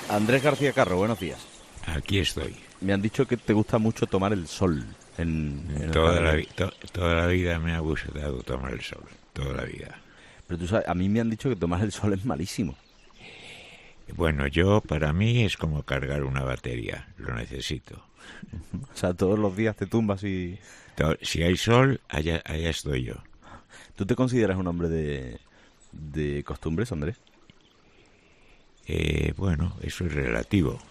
Andrés García Carro, buenos días. Aquí estoy. Me han dicho que te gusta mucho tomar el sol en Toda la vida me ha gustado tomar el sol, toda la vida. Pero tú sabes, a mí me han dicho que tomar el sol es malísimo. Bueno, para mí es como cargar una batería, lo necesito. O sea, todos los días te tumbas y... Si hay sol, allá estoy yo. ¿Tú te consideras un hombre de costumbres, Andrés? Bueno, eso es relativo.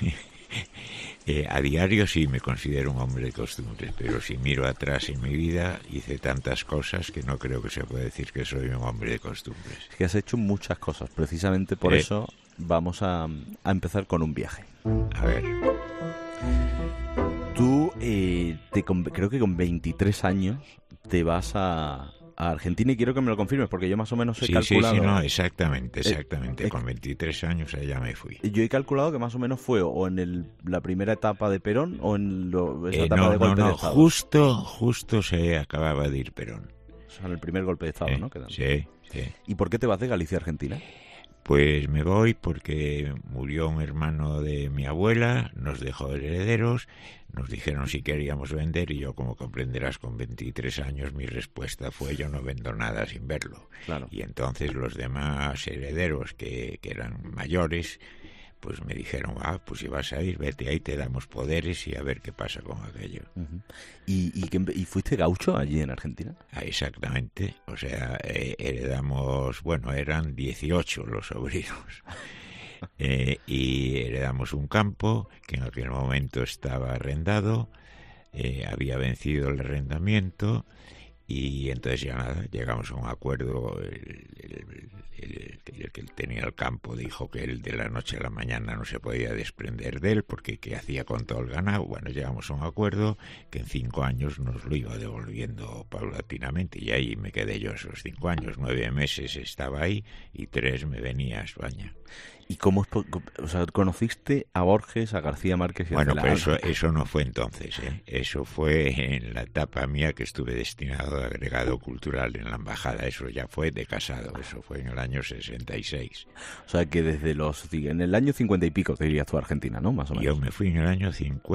A diario sí me considero un hombre de costumbres, pero si miro atrás en mi vida hice tantas cosas que no creo que se pueda decir que soy un hombre de costumbres. Es que has hecho muchas cosas, precisamente por eso vamos a empezar con un viaje. A ver. Tú, creo que con 23 años te vas a Argentina y quiero que me lo confirmes porque yo más o menos he calculado... Sí, no, exactamente. Con 23 años allá me fui. Yo he calculado que más o menos fue o en la primera etapa de Perón o en esa etapa de golpe de Estado. Justo se acababa de ir Perón. O sea, en el primer golpe de Estado, ¿no? Sí. ¿Y por qué te vas de Galicia a Argentina? Pues me voy porque murió un hermano de mi abuela, nos dejó herederos, nos dijeron si queríamos vender y yo, como comprenderás, con 23 años mi respuesta fue yo no vendo nada sin verlo. Claro. Y entonces los demás herederos que eran mayores, pues me dijeron, pues si vas a ir, vete ahí, te damos poderes y a ver qué pasa con aquello. Uh-huh. ¿Y fuiste gaucho allí en Argentina? Exactamente, o sea, heredamos, eran 18 los sobrinos, y heredamos un campo que en aquel momento estaba arrendado, había vencido el arrendamiento y entonces ya nada, llegamos a un acuerdo. El que tenía el campo dijo que él de la noche a la mañana no se podía desprender de él porque qué hacía con todo el ganado. Bueno, llegamos a un acuerdo que en 5 años nos lo iba devolviendo paulatinamente y ahí me quedé yo esos 5 años. 9 meses estaba ahí y 3 me venía a España. ¿Y cómo conociste a Borges, a García Márquez y a Celada? Pero eso no fue entonces, ¿eh? Eso fue en la etapa mía que estuve destinado a agregado cultural en la embajada. Eso ya fue de casado, eso fue en el año 66. O sea que en el año 50 y pico te irías tú a Argentina, ¿no? Más o menos. Yo me fui en el año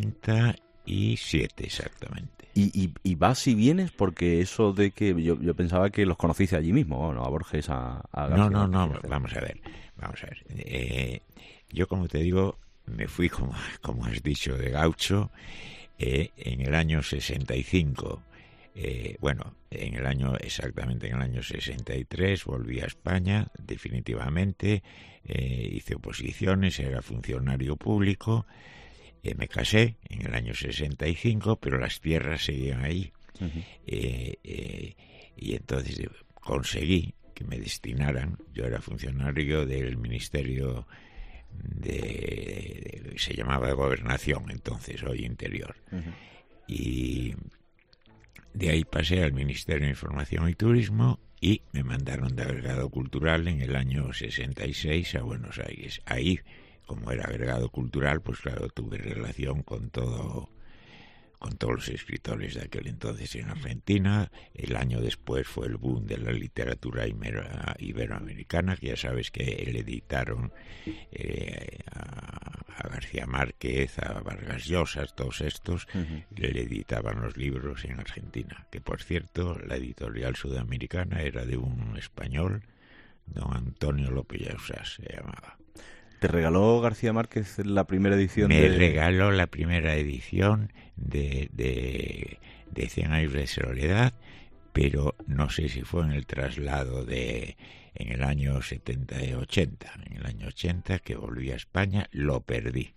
57 exactamente. ¿Y vas y vienes? Porque eso de que yo pensaba que los conociste allí mismo, ¿no? A Borges, a García No, Márquez. vamos a ver. Yo, como te digo, me fui, como has dicho, de gaucho en el año 65. Exactamente en el año 63 volví a España definitivamente, hice oposiciones, era funcionario público, me casé en el año 65, pero las tierras seguían ahí. Uh-huh. Y entonces conseguí que me destinaran. Yo era funcionario del Ministerio se llamaba de Gobernación entonces, hoy Interior. Uh-huh. Y de ahí pasé al Ministerio de Información y Turismo y me mandaron de agregado cultural en el año 66 a Buenos Aires. Ahí, como era agregado cultural, pues claro, tuve relación con todos los escritores de aquel entonces en Argentina. El año después fue el boom de la literatura iberoamericana, que ya sabes que le editaron a García Márquez, a Vargas Llosa, todos estos, uh-huh. Le editaban los libros en Argentina, que por cierto la editorial sudamericana era de un español, don Antonio López Llosas se llamaba. ¿Te regaló García Márquez la primera edición? Me regaló la primera edición de 100 años de soledad, pero no sé si fue en el traslado en el año 70 y 80. En el año 80, que volví a España, lo perdí.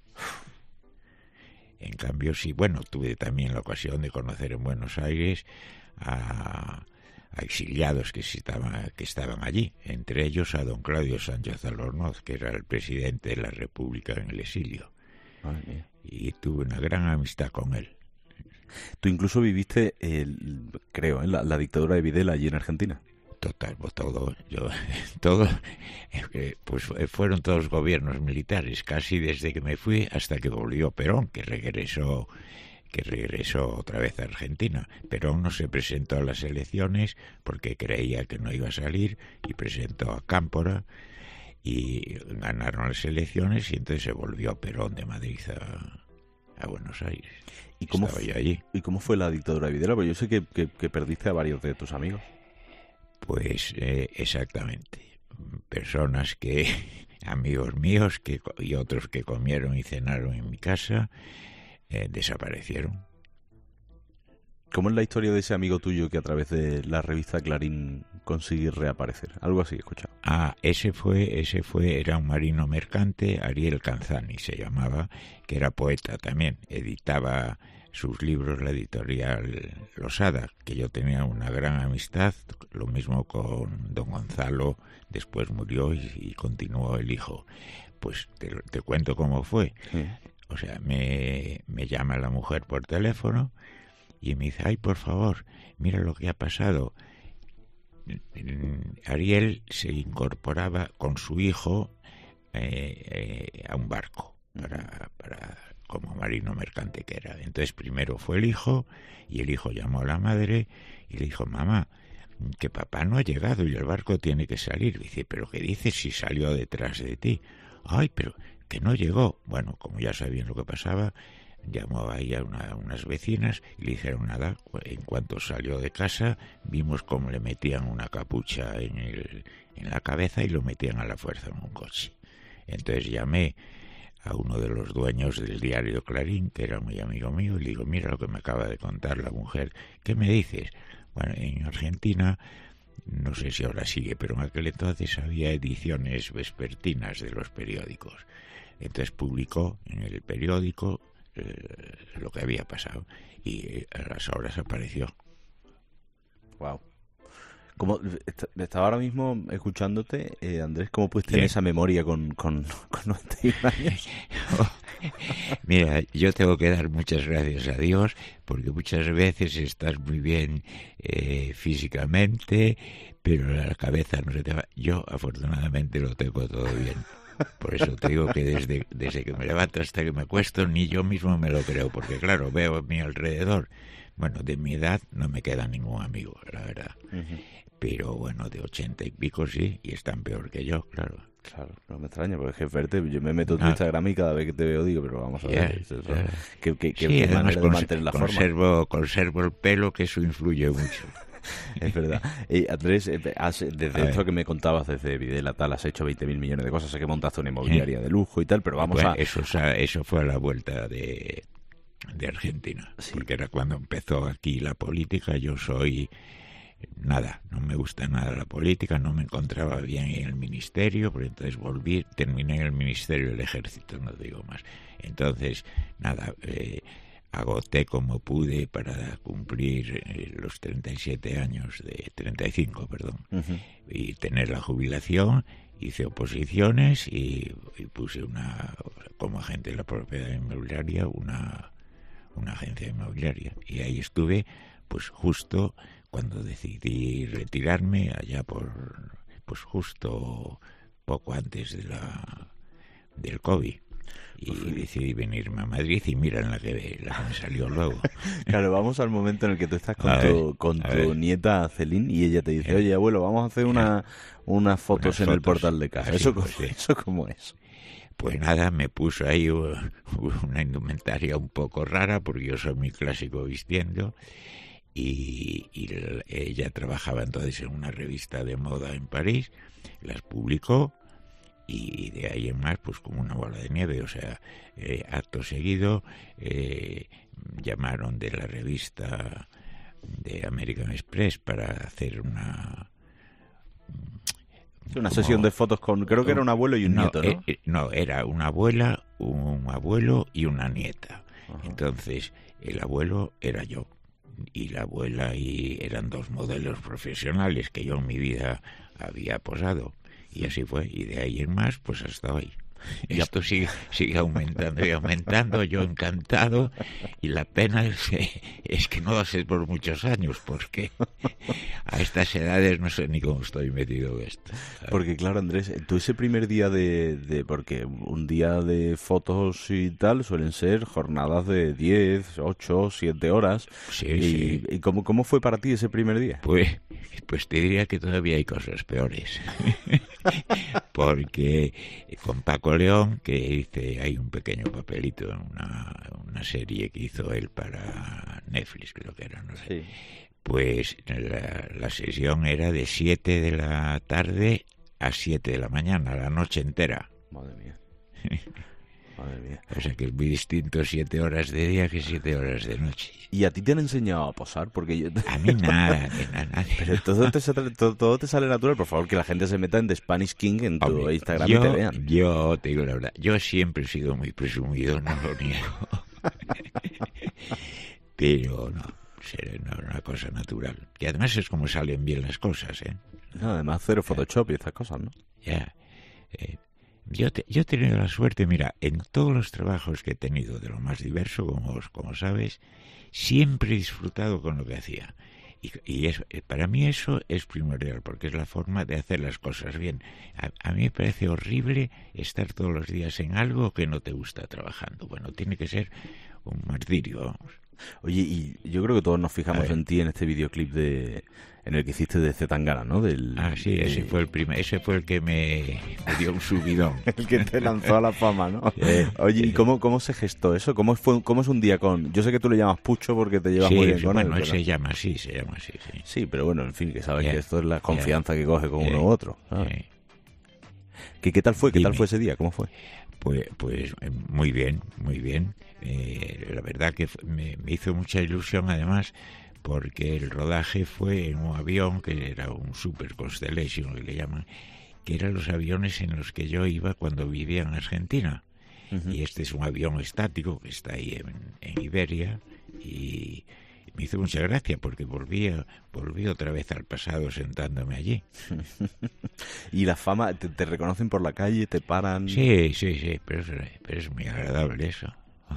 En cambio, sí, tuve también la ocasión de conocer en Buenos Aires a exiliados que estaban allí, entre ellos a don Claudio Sánchez Albornoz, que era el presidente de la República en el exilio. Y tuve una gran amistad con él. Tú incluso viviste, creo, la dictadura de Videla allí en Argentina. Total, pues fueron todos gobiernos militares, casi desde que me fui hasta que volvió Perón, que regresó otra vez a Argentina. Perón no se presentó a las elecciones porque creía que no iba a salir y presentó a Cámpora y ganaron las elecciones y entonces se volvió Perón de Madrid a Buenos Aires. ¿Y cómo estaba yo allí. ¿Y cómo fue la dictadura de Videla? Porque yo sé que perdiste a varios de tus amigos. Pues exactamente. Personas que, amigos míos y otros que comieron y cenaron en mi casa, desaparecieron. ¿Cómo es la historia de ese amigo tuyo que a través de la revista Clarín consiguió reaparecer? Algo así, he escuchado. Ese fue, era un marino mercante, Ariel Canzani se llamaba, que era poeta también, editaba sus libros la editorial Losada, que yo tenía una gran amistad, lo mismo con don Gonzalo, después murió y continuó el hijo. Pues te cuento cómo fue. Sí. O sea, me llama la mujer por teléfono y me dice, ay, por favor, mira lo que ha pasado. Ariel se incorporaba con su hijo a un barco para como marino mercante que era. Entonces primero fue el hijo y el hijo llamó a la madre y le dijo, mamá, que papá no ha llegado y el barco tiene que salir. Dice, ¿pero qué dices si salió detrás de ti? Ay, pero que no llegó. Bueno, como ya sabían lo que pasaba, llamó ahí a unas vecinas y le dijeron nada. En cuanto salió de casa, vimos cómo le metían una capucha en la cabeza y lo metían a la fuerza en un coche. Entonces llamé a uno de los dueños del diario Clarín, que era muy amigo mío, y le digo, mira lo que me acaba de contar la mujer. ¿Qué me dices? Bueno, en Argentina, no sé si ahora sigue, pero en aquel entonces había ediciones vespertinas de los periódicos. Entonces publicó en el periódico lo que había pasado y a las horas apareció. Wow. Como estaba ahora mismo escuchándote, Andrés, ¿cómo puedes tener esa memoria con 91 años? Mira, yo tengo que dar muchas gracias a Dios, porque muchas veces estás muy bien físicamente, pero la cabeza no se te va. Yo, afortunadamente, lo tengo todo bien. Por eso te digo que desde que me levanto hasta que me acuesto, ni yo mismo me lo creo, porque claro, veo a mi alrededor. Bueno, de mi edad no me queda ningún amigo, la verdad. Uh-huh. Pero bueno, de 80 y pico sí, y están peor que yo, claro. Claro, no me extraña, porque es verte, yo me meto en tu Instagram y cada vez que te veo digo, pero vamos a ver, ¿qué manera de mantener la forma? Conservo el pelo, que eso influye mucho. Es verdad. Andrés, desde esto que me contabas, desde Videla tal, has hecho 20.000 millones de cosas, sé que montaste una inmobiliaria de lujo y tal, pero vamos Eso fue a la vuelta de Argentina, sí. Porque era cuando empezó aquí la política. Yo soy nada, no me gusta nada la política, no me encontraba bien en el ministerio, pero entonces terminé en el Ministerio del Ejército, no digo más. Entonces, nada, agoté como pude para cumplir los 37 años, 35, perdón, uh-huh. Y tener la jubilación. Hice oposiciones y puse como agente de la propiedad inmobiliaria, una agencia inmobiliaria. Y ahí estuve, pues justo cuando decidí retirarme, allá pues justo poco antes del COVID. Y decidí venirme a Madrid y mira la que me salió luego. Claro, vamos al momento en el que tú estás con tu nieta Celine y ella te dice, oye abuelo, vamos a hacer unas fotos en el portal de casa. ¿Eso cómo es? Pues nada, me puso ahí una indumentaria un poco rara, porque yo soy muy clásico vistiendo, y ella trabajaba entonces en una revista de moda en París, las publicó, y de ahí en más, pues como una bola de nieve. O sea, acto seguido llamaron de la revista de American Express para hacer una sesión de fotos creo que era un abuelo y un nieto, ¿no? No, era una abuela, un abuelo y una nieta. Ajá. Entonces, el abuelo era yo y la abuela eran dos modelos profesionales que yo en mi vida había posado. Y así fue, y de ahí en más, pues hasta hoy. Esto sigue aumentando y aumentando, yo encantado, y la pena es que no lo sé por muchos años, porque a estas edades no sé ni cómo estoy metido en esto, ¿sabes? Porque claro, Andrés, tú ese primer día porque un día de fotos y tal suelen ser jornadas de 10, 8, 7 horas. Sí. ¿Y cómo fue para ti ese primer día? Pues te diría que todavía hay cosas peores. Porque con Paco León, que hice, hay un pequeño papelito en una serie que hizo él para Netflix, creo que era, no sé. Sí. Pues la sesión era de 7 de la tarde a 7 de la mañana, la noche entera. Madre mía. Madre mía. O sea que es muy distinto 7 horas de día que 7 horas de noche. ¿Y a ti te han enseñado a posar? Porque yo... A mí nada. Pero todo te sale natural. Por favor, que la gente se meta en The Spanish King en tu Instagram y te vean. Yo te digo la verdad, yo siempre he sido muy presumido, no lo niego. Pero no, será una cosa natural. Y además es como salen bien las cosas, ¿eh? No, además cero Photoshop y estas cosas, ¿no? Ya. Yo he tenido la suerte, mira, en todos los trabajos que he tenido, de lo más diverso, como sabes, siempre he disfrutado con lo que hacía. Y eso, para mí eso es primordial, porque es la forma de hacer las cosas bien. A mí me parece horrible estar todos los días en algo que no te gusta trabajando. Bueno, tiene que ser un martirio, vamos. Oye, y yo creo que todos nos fijamos en ti en este videoclip en el que hiciste de Zetangana, ¿no? Sí, ese fue el ese fue el que me dio un subidón. El que te lanzó a la fama, ¿no? Oye, ¿y cómo se gestó eso? ¿Cómo es un día con...? Yo sé que tú le llamas Pucho porque te llevas muy bien con él. Bueno, se llama así, sí. Sí, pero bueno, en fin, que sabes que esto es la confianza que coge con uno u otro. ¿Qué tal fue? ¿Qué tal fue ese día? ¿Cómo fue? Pues muy bien, muy bien. La verdad que me hizo mucha ilusión, además, porque el rodaje fue en un avión que era un Super Constellation, que le llaman, que eran los aviones en los que yo iba cuando vivía en Argentina. Uh-huh. Y este es un avión estático que está ahí en Iberia, y me hizo mucha gracia porque volví otra vez al pasado sentándome allí. ¿Y la fama, te reconocen por la calle, te paran? Sí, pero es muy agradable eso.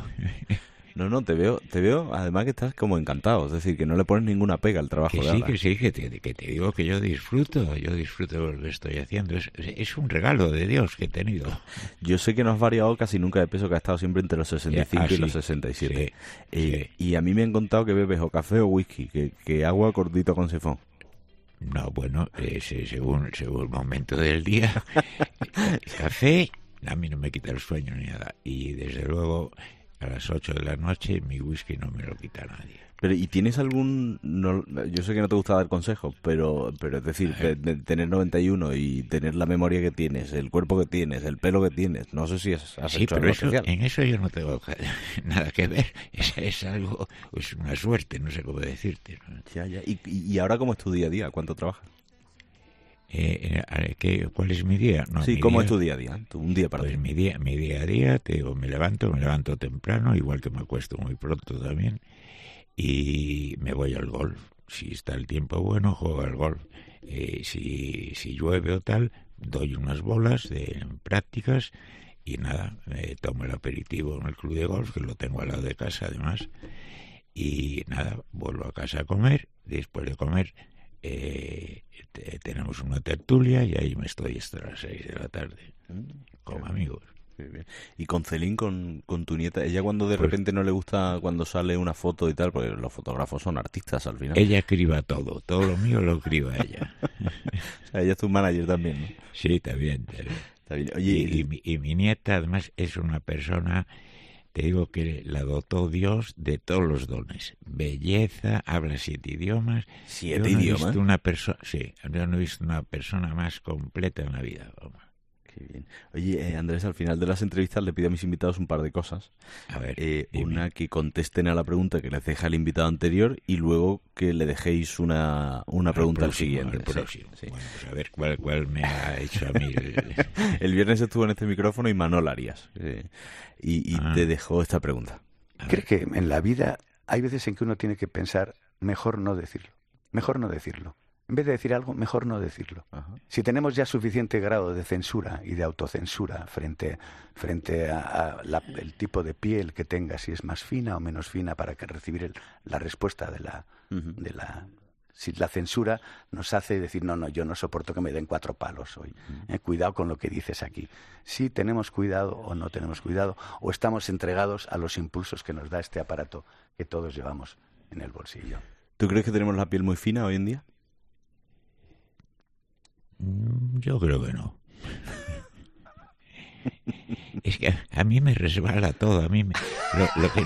No, te veo, además que estás como encantado, es decir, que no le pones ninguna pega al trabajo de ahora. Que te digo que yo disfruto de lo que estoy haciendo, es un regalo de Dios que he tenido. Yo sé que no has variado casi nunca de peso, que has estado siempre entre los 65 y los 67. Sí. Y a mí me han contado que bebes o café o whisky, que agua cortito con sifón. No, bueno, según el momento del día, café a mí no me quita el sueño ni nada, y desde luego a las 8 de la noche mi whisky no me lo quita nadie. Pero, ¿y tienes algún...? No, yo sé que no te gusta dar consejos, pero es decir, tener 91 y tener la memoria que tienes, el cuerpo que tienes, el pelo que tienes, no sé si has hecho algo especial. En eso yo no tengo nada que ver, es algo, es una suerte, no sé cómo decirte, ¿no? Ya. ¿Y ahora cómo es tu día a día? ¿Cuánto trabajas? ¿Cuál es mi día? No, sí, ¿cómo es tu día a día? Un día para ti. Mi día a día, te digo, me levanto temprano, igual que me acuesto muy pronto también, y me voy al golf. Si está el tiempo bueno, juego al golf. Si llueve o tal, doy unas bolas de prácticas y nada, tomo el aperitivo en el club de golf, que lo tengo al lado de casa además, y nada, vuelvo a casa a comer. Después de comer tenemos una tertulia y ahí me estoy hasta las 6 de la tarde con amigos. Bien. Y con Celín, con tu nieta, ella cuando de repente no le gusta cuando sale una foto y tal, porque los fotógrafos son artistas al final. Ella criba todo lo mío lo criba ella. O sea, ella es tu manager también, ¿no? Sí, también. Está bien. Oye, y mi nieta además es una persona, te digo que la dotó Dios de todos los dones. Belleza, habla 7 idiomas. ¿7 idiomas? Yo no he visto una persona más completa en la vida. Vamos. Qué bien. Oye, Andrés, al final de las entrevistas le pido a mis invitados un par de cosas. A ver, una, que contesten a la pregunta que les deja el invitado anterior, y luego que le dejéis una pregunta al siguiente. El próximo. Sí. Bueno, pues a ver cuál me ha hecho a mí. El viernes estuvo en este micrófono Imanol Arias y te dejó esta pregunta. ¿Crees que en la vida hay veces en que uno tiene que pensar, mejor no decirlo? En vez de decir algo, mejor no decirlo. Ajá. Si tenemos ya suficiente grado de censura y de autocensura frente a el tipo de piel que tenga, si es más fina o menos fina, para que recibir la respuesta de la si la censura nos hace decir, no, yo no soporto que me den 4 palos hoy. Cuidado con lo que dices aquí. Si tenemos cuidado o no tenemos cuidado, o estamos entregados a los impulsos que nos da este aparato que todos llevamos en el bolsillo. ¿Tú crees que tenemos la piel muy fina hoy en día? Yo creo que no. Es que a mí me resbala todo, a mí lo que no,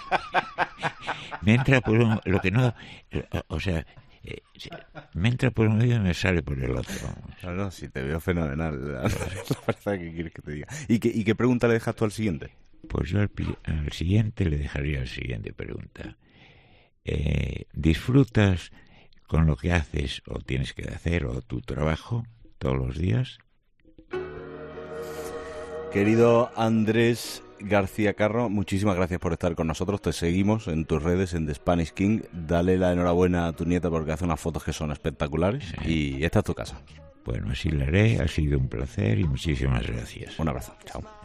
me entra por lo que no, o sea, me entra por un oído y me sale por el otro. No, sí, te veo fenomenal. La verdad que quieres que te diga. ¿Y qué pregunta le dejas tú al siguiente? Pues yo al siguiente le dejaría la siguiente pregunta. ¿Disfrutas con lo que haces o tienes que hacer o tu trabajo todos los días? Querido Andrés García Carro, muchísimas gracias por estar con nosotros. Te seguimos en tus redes, en The Spanish King. Dale la enhorabuena a tu nieta porque hace unas fotos que son espectaculares. Sí. Y esta es tu casa. Bueno, así lo haré. Ha sido un placer y muchísimas gracias. Un abrazo. Chao.